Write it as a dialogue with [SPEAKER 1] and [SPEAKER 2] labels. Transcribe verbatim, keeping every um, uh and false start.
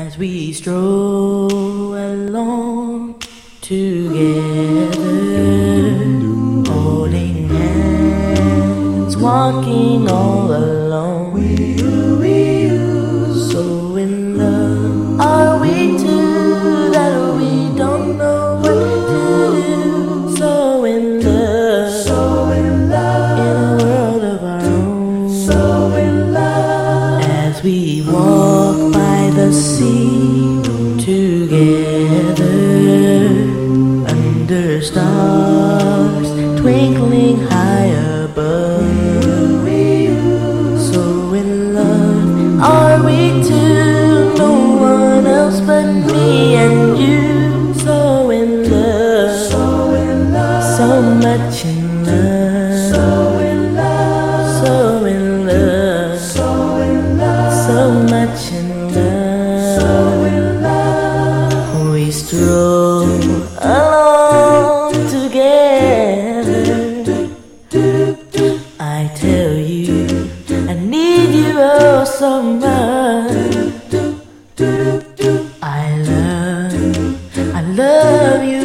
[SPEAKER 1] as we stroll along together, holding hands, walking all alone. So in love are we two that we don't know what to do. So in love, so in love, in a world of our own. So in love, as we walk by the sea together, under stars twinkling high above. So in love are we two, no one else but me and you. So in love, so in love, so much in love, so in love, so in love, so in love, so much in love, so in love. We stroll along together. I tell you, I need you oh so much. I love, I love you